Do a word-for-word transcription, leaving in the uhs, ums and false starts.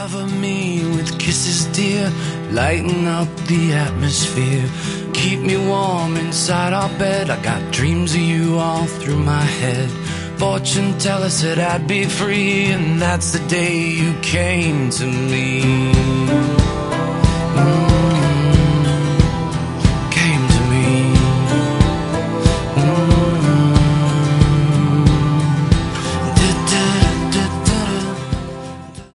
Cover me with kisses, dear. Lighten up the atmosphere. Keep me warm inside our bed. I got dreams of you all through my head. Fortune teller said I'd be free, and that's the day you came to me.